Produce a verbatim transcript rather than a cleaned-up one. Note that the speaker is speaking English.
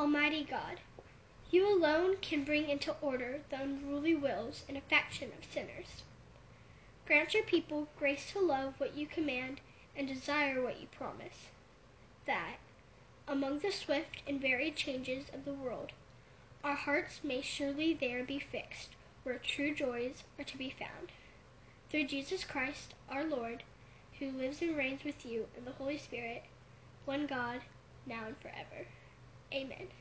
Almighty God, you alone can bring into order the unruly wills and affection of sinners. Grant your people grace to love what you command and desire what you promise, that, among the swift and varied changes of the world, our hearts may surely there be fixed where true joys are to be found. Through Jesus Christ, our Lord, who lives and reigns with you in the Holy Spirit, one God, now and forever. Amen.